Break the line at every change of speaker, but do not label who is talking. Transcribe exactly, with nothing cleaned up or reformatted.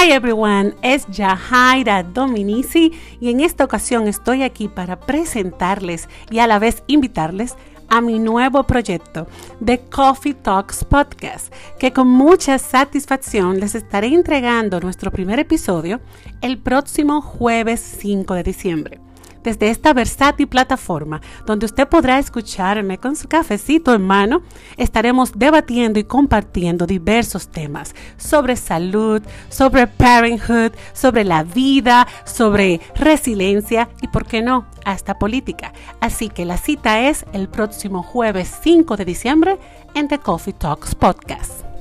Hi everyone, es Yahaira Dominici y en esta ocasión estoy aquí para presentarles y a la vez invitarles a mi nuevo proyecto The Coffee Talks Podcast, que con mucha satisfacción les estaré entregando nuestro primer episodio el próximo jueves cinco de diciembre. Desde esta versátil plataforma, donde usted podrá escucharme con su cafecito en mano, estaremos debatiendo y compartiendo diversos temas sobre salud, sobre parenthood, sobre la vida, sobre resiliencia y, por qué no, hasta política. Así que la cita es el próximo jueves cinco de diciembre en The Coffee Talks Podcast.